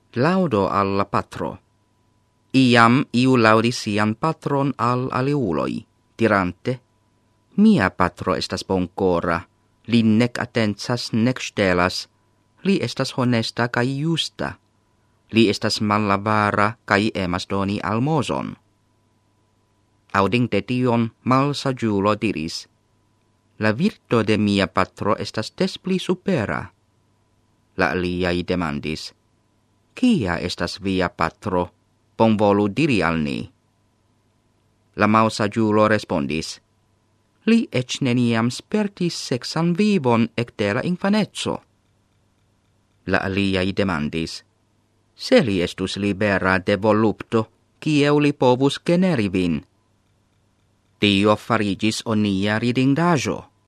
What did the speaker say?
Laudo alla patro. Iam iu laudis sian patron al aliuloi, dirante, mia patro estas boncora, li nec attensas nec stelas, li estas honesta kai justa, li estas mallavara kai emas doni almoson. Audinte tion malsagiulo diris, la virto de mia patro estas des pli supera. La aliai demandis, kia estas via patro, bonvolu diri al ni. La malsagiulo respondis, li ec neniam spertis sexan vivon ecte la infanezzo. La aliai demandis, se li estus libera de volupto, kieu li povus generi vin? Tio farigis onia ridindajo.